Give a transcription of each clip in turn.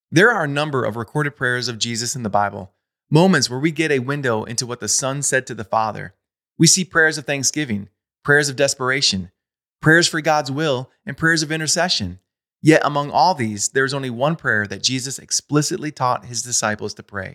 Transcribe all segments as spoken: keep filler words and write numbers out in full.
There are a number of recorded prayers of Jesus in the Bible, moments where we get a window into what the Son said to the Father. We see prayers of thanksgiving, prayers of desperation, prayers for God's will, and prayers of intercession. Yet among all these, there is only one prayer that Jesus explicitly taught his disciples to pray.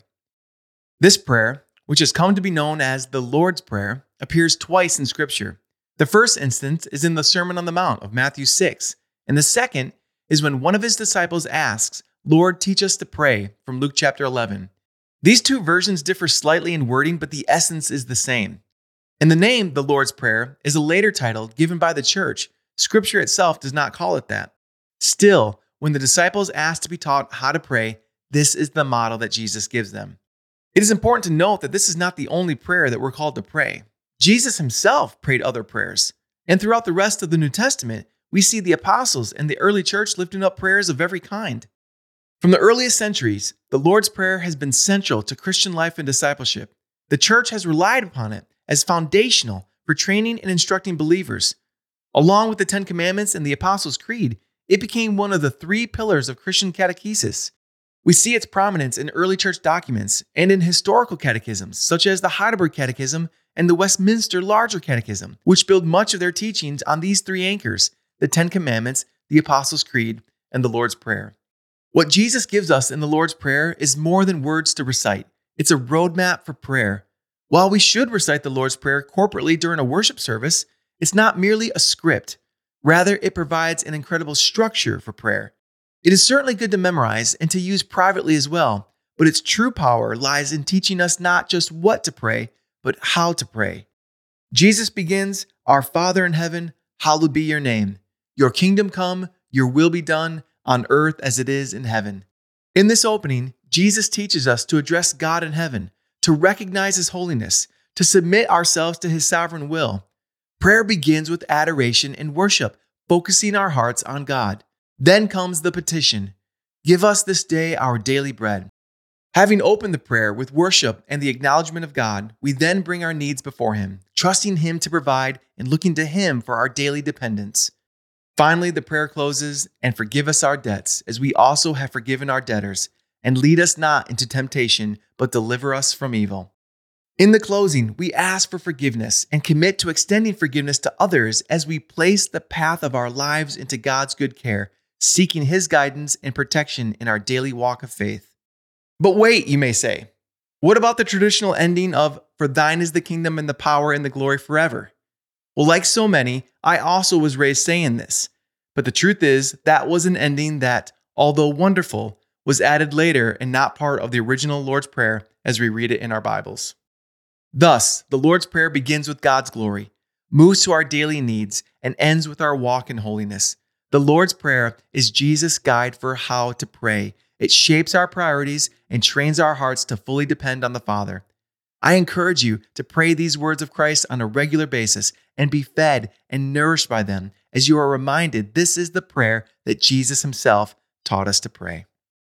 This prayer, which has come to be known as the Lord's Prayer, appears twice in Scripture. The first instance is in the Sermon on the Mount of Matthew six, and the second is when one of his disciples asks, "Lord, teach us to pray," from Luke chapter eleven. These two versions differ slightly in wording, but the essence is the same. And the name, the Lord's Prayer, is a later title given by the church. Scripture itself does not call it that. Still, when the disciples ask to be taught how to pray, this is the model that Jesus gives them. It is important to note that this is not the only prayer that we're called to pray. Jesus himself prayed other prayers. And throughout the rest of the New Testament, we see the apostles and the early church lifting up prayers of every kind. From the earliest centuries, the Lord's Prayer has been central to Christian life and discipleship. The church has relied upon it as foundational for training and instructing believers. Along with the Ten Commandments and the Apostles' Creed, it became one of the three pillars of Christian catechesis. We see its prominence in early church documents and in historical catechisms, such as the Heidelberg Catechism and the Westminster Larger Catechism, which build much of their teachings on these three anchors: the Ten Commandments, the Apostles' Creed, and the Lord's Prayer. What Jesus gives us in the Lord's Prayer is more than words to recite. It's a roadmap for prayer. While we should recite the Lord's Prayer corporately during a worship service, it's not merely a script. Rather, it provides an incredible structure for prayer. It is certainly good to memorize and to use privately as well, but its true power lies in teaching us not just what to pray, but how to pray. Jesus begins, "Our Father in heaven, hallowed be your name. Your kingdom come, your will be done, on earth as it is in heaven." In this opening, Jesus teaches us to address God in heaven, to recognize his holiness, to submit ourselves to his sovereign will. Prayer begins with adoration and worship, focusing our hearts on God. Then comes the petition, "Give us this day our daily bread." Having opened the prayer with worship and the acknowledgement of God, we then bring our needs before him, trusting him to provide and looking to him for our daily dependence. Finally, the prayer closes, "And forgive us our debts, as we also have forgiven our debtors, and lead us not into temptation, but deliver us from evil." In the closing, we ask for forgiveness and commit to extending forgiveness to others as we place the path of our lives into God's good care, seeking his guidance and protection in our daily walk of faith. But wait, you may say, what about the traditional ending of "For thine is the kingdom and the power and the glory forever"? Well, like so many, I also was raised saying this. But the truth is, that was an ending that, although wonderful, was added later and not part of the original Lord's Prayer as we read it in our Bibles. Thus, the Lord's Prayer begins with God's glory, moves to our daily needs, and ends with our walk in holiness. The Lord's Prayer is Jesus' guide for how to pray. It shapes our priorities and trains our hearts to fully depend on the Father. I encourage you to pray these words of Christ on a regular basis and be fed and nourished by them as you are reminded this is the prayer that Jesus himself taught us to pray.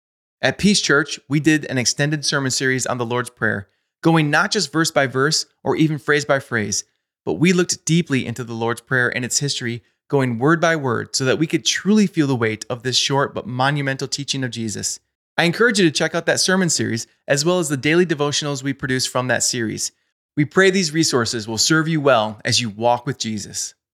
At Peace Church, we did an extended sermon series on the Lord's Prayer, going not just verse by verse or even phrase by phrase, but we looked deeply into the Lord's Prayer and its history, going word by word so that we could truly feel the weight of this short but monumental teaching of Jesus. I encourage you to check out that sermon series, as well as the daily devotionals we produce from that series. We pray these resources will serve you well as you walk with Jesus.